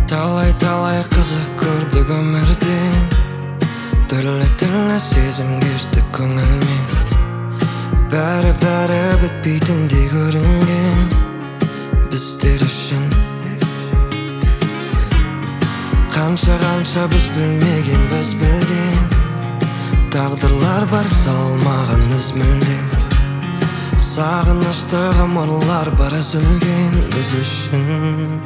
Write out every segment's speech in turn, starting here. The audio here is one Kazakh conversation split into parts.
Талай қызық көрдік өмірден, түрлі сезім кешті көңілмен. Бәрі бітпейтіндей көрінген біздер үшін. Қанша біз білмеген, біз білген тағдырлар бар салмаған із мүлдем. Сағынышты ғұмырлар бар үзілген біз үшін.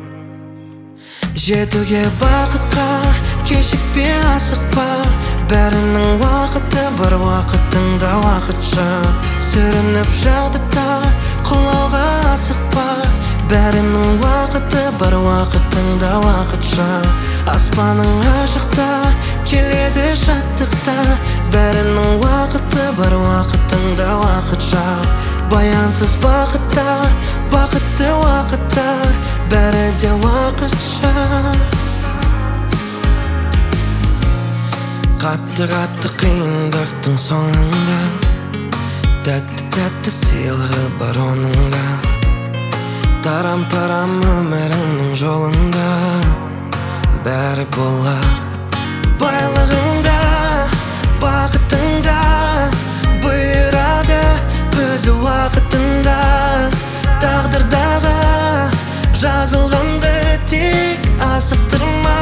Жетуге бақытқа кешікпе, асықпа, бәрінің уақыты бар, уақытыңда уақытша. Сүрініп жатып та құлауға асықпа, бәрінің уақыты бар, уақытыңда уақытша. Аспаның ашықта келеді шаттықта, бәрінің уақыты бар, уақытыңда уақытша. Баянсыз бақытта, бақытты уақытта, бәрі де уақытша. Қатты қиындықтың соңында тәтті сыйлығы бар оныңда. Тарам өміріңнің жолында бәрі болар. Байлығыңда, бақытыңда бұйырады өзі уақытында. Тағдырдағы жазылғанды тек асықтырма.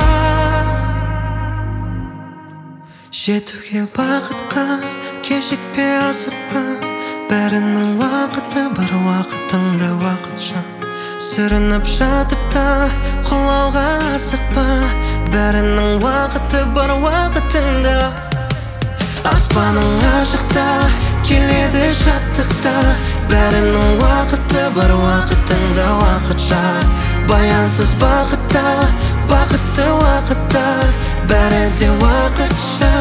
Жетуге бақытқа кешікпе, асықпа, бәрінің уақыты бар, уақытыңда уақытша. Сүрініп жатып та құлауға асықпа, бәрінің уақыты бар, уақытыңда. Аспаның ашықта келеді шаттықта, бәрінің уақыты бар, уақытыңда уақытша. Баянсыз бақытта, бақытты уақытта, бәрі де уақытша.